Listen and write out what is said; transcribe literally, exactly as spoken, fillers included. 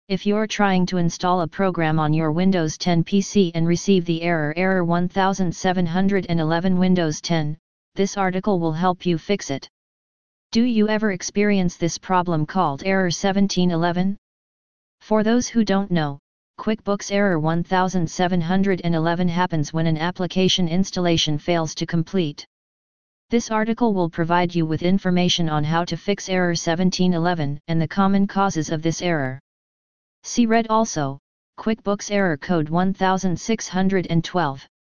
If you're trying to install a program on your Windows ten P C and receive the error error one seven one one Windows ten, this article will help you fix it. Do you ever experience this problem called error seventeen eleven? For those who don't know, QuickBooks error one seven one one happens when an application installation fails to complete. This article will provide you with information on how to fix error seventeen eleven and the common causes of this error. See read also, QuickBooks error code one six one two.